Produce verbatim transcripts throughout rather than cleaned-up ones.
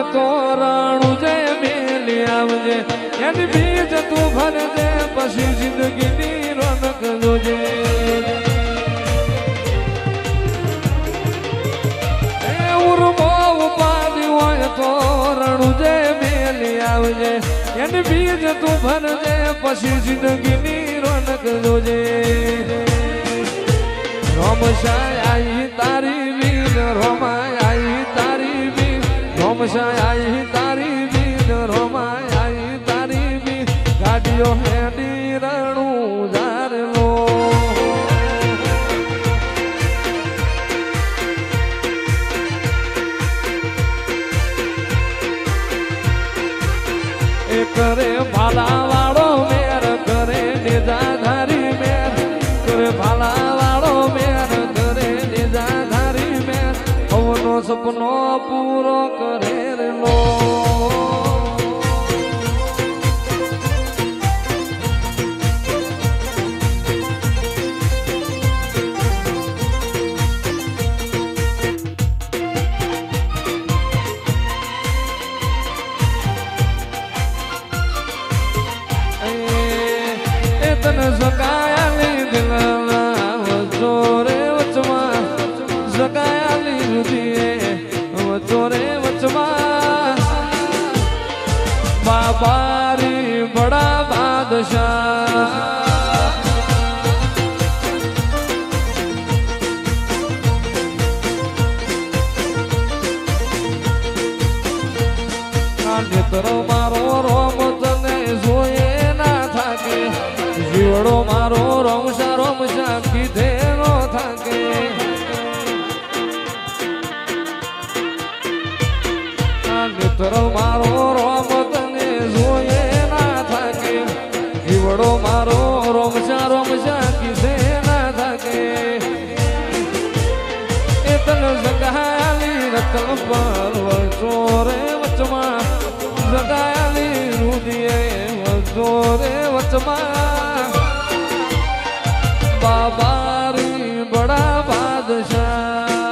तो राणू जे मेली आवजे एनी बीज तू भरजे पछी जिंदगी नी रौनक जोजे ए उर्मो उपाधी होय तो राणू जे मेली आवजे एनी बीज तू भरजे पछी जिंदगी नी रौनक जोजे रोमशाय आई तारी वीर रोमाय आई तारी वीर रोमशाय आई तारी वीर रोमाय आई तारी वीर गाड़ियों हेडी रणू जार लो ए करे भाला वाड़ो मेर करे निजाधारी मेर करे भाला सपनो पूरो करे लो तन सकाया ली दिलना जोरे वचमा सकाया ली रुदिए चोरे वचमा बाबारी बड़ा बादशाह नेत्रो मारो रोम तने जोए ना थाके जीवड़ो मारो रोमशा रोमशा कीधे नो थाके नेत्रो मारो रोम तने जोए ना थाके जीवड़ो मारो रोमशा रोमशा कीधे ना थाके इतन सगाली रतन पर वचोरे वचमा सगाली रुदिए वचोरे वचमा बाबारी बड़ा बादशाह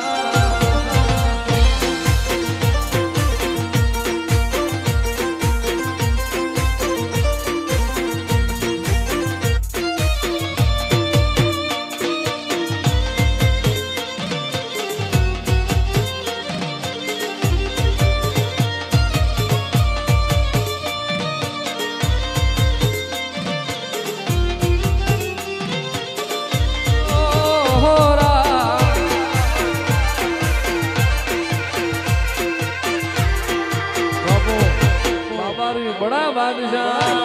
बड़ा बादशाह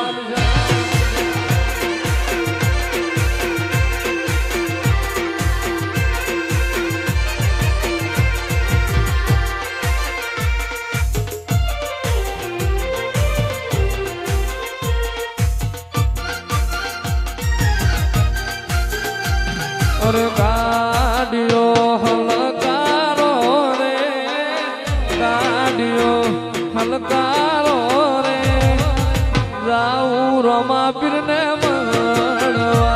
और गाड़ियो हलकारो रे गाड़ियो हलकारो जाऊ रोमा पीर ने मनवा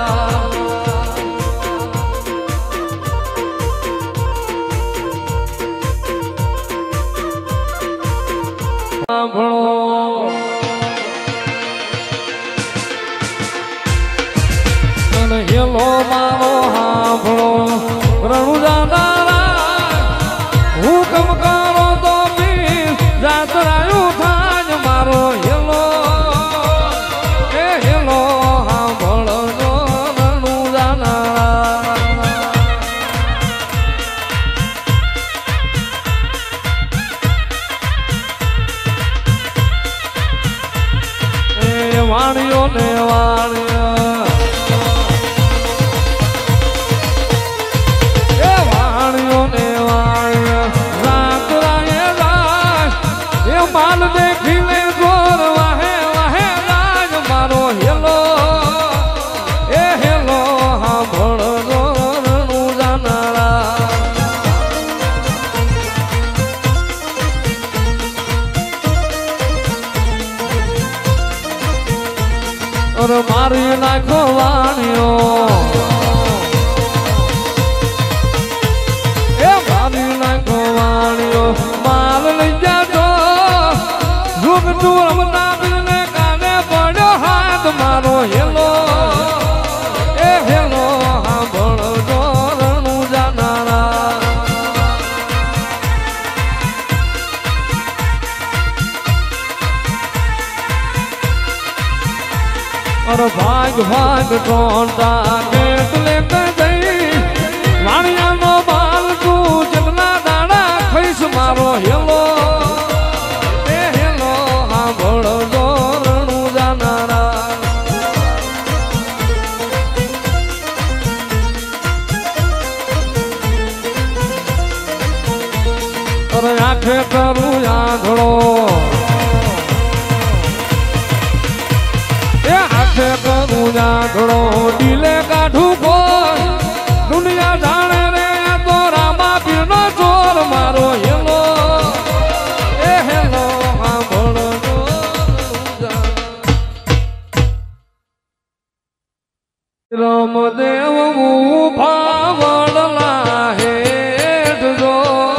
हेलो मारो हांभळो रणु जानारा हुकम करो तो पीर जातरायु थाज मारो हेलो वाणियो ने वाणिया ए वाणियो ने वाणिया रात राये रात ये माल देखी ले जोर वाहे वाहे राज मारो हेलो ए हेलो हाँ भड़ रणु जानारा और मारी नाखो वाणियो ए मारी नाखो वाणियो माल लई जा तो ભગતું રમતા બીરને કાને પડ્યો હાથ મારો હેલો એ હેલો સાંભળજો રણું જાનારા અરે ભાગ ભાગ ટોંટા કેટલે કઈ વાણિયાનો બાલ તું જગના દાડા ખઈશ મારો હેલો એ હેલો સાંભળજો રણું જાનારા અરે આંખે કરું આંધળો આંખે કરું આંધળો ડીલે કાઢું કોઈ દુનિયા જાણે રે તો રામા પીરનો ચોર મારો હેલો એ હેલો સાંભળજો રામદેવ ઉભા વડલા હેઠજો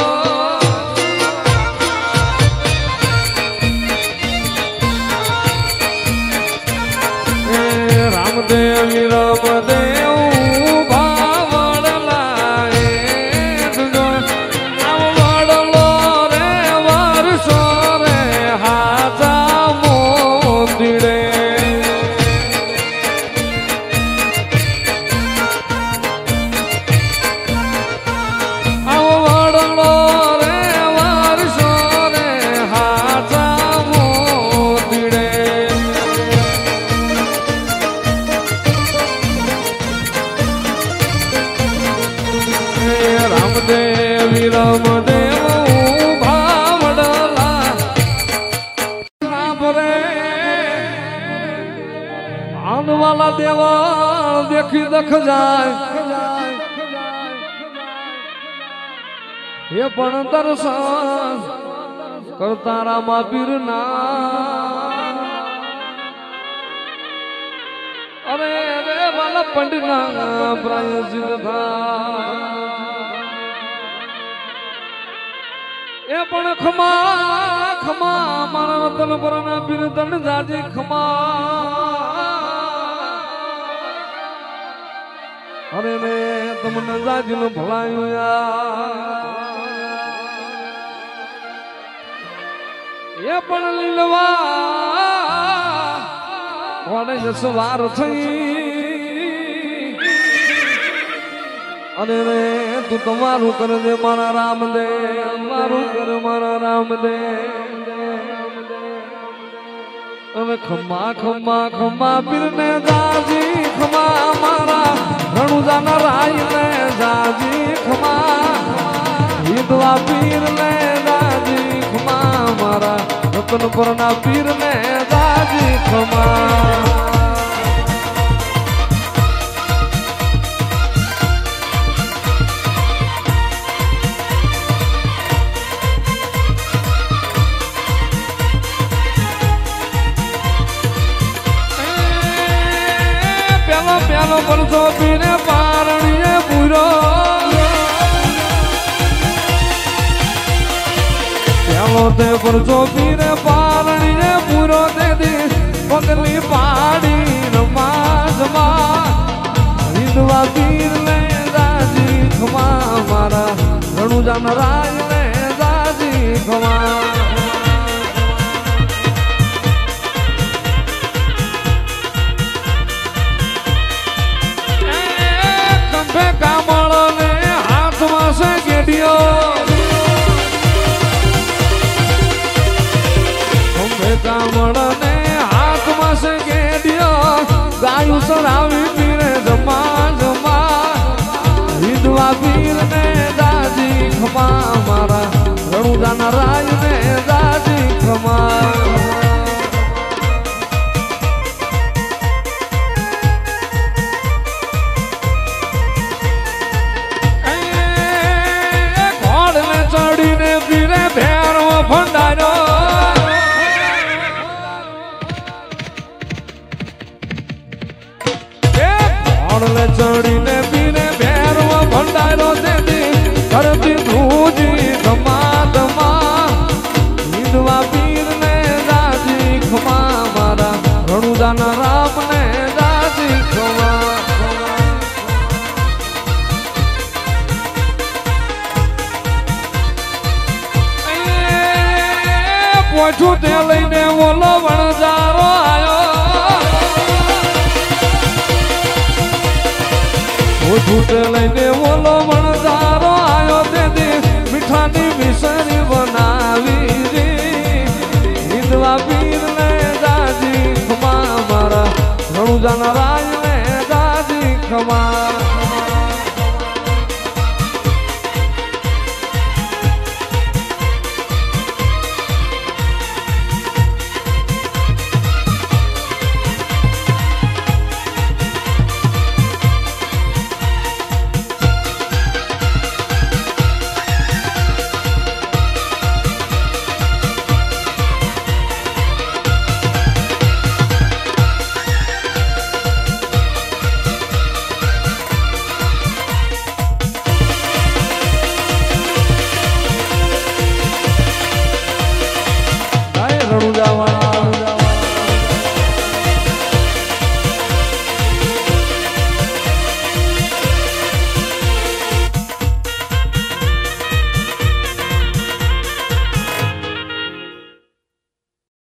રામદેવ રામદેવ રામદેવી રામદેવ ભાવડલા સાંભળે આનવાલા દેવા દેખી દખ જાય એ પણ દર્શન કરતા રામા પીરના અરે રે વાલા પંડિતના પ્રાયશ્ચિત થા એ પણ ખમા ખમા મારા વતન પરના પીર તન જાજી ખમા અરે રે તમને જાજી નું ભલાયું એ પણ લીલવા કોને સવાર થઈ અરે રે તું તમારું કર દે મારા રામદેવ મારું કર મારા રામદેવ હવે ખમા ખમા ખમા પીરને જાજી ખમા મારા રણુજાના રાયને જાજી ખમા હિદવા પીરને જાજી ખમા મારા રતનપુરના પીરને જાજી ખમા પ્યાલો પરસો પીને પારણીએ પૂરો પ્યાલો તે પરસો પીને પારણીએ પૂરો તે દી પગલી પાડી રમાજમાં હિંદવા પીર ને જાજી ખમા મારા રણુજાન રાજ ને જાજી ખમા કામળ ને હાથમાં છે ગેડિયો કામળ ને હાથમાં છે ગેડિયો ગાયું સરાવી પીરે જમા જમા હિંદવા પીર ને દાજી ખમા મારા રણુજાના રાજ ને દાજી ખમા રણુજાન રામને દાદી ખમા પોછું તે લઈને ઓલો વણજારો આયો પોછું તે લઈને ઓલો વણજારો આયો તેથી મીઠાની મિસરી બનાવી રે હિંદવા પીર ને દાદી ખમા મારા રણુજાના રાજ ને દાદી ખમા રણુજાવાળા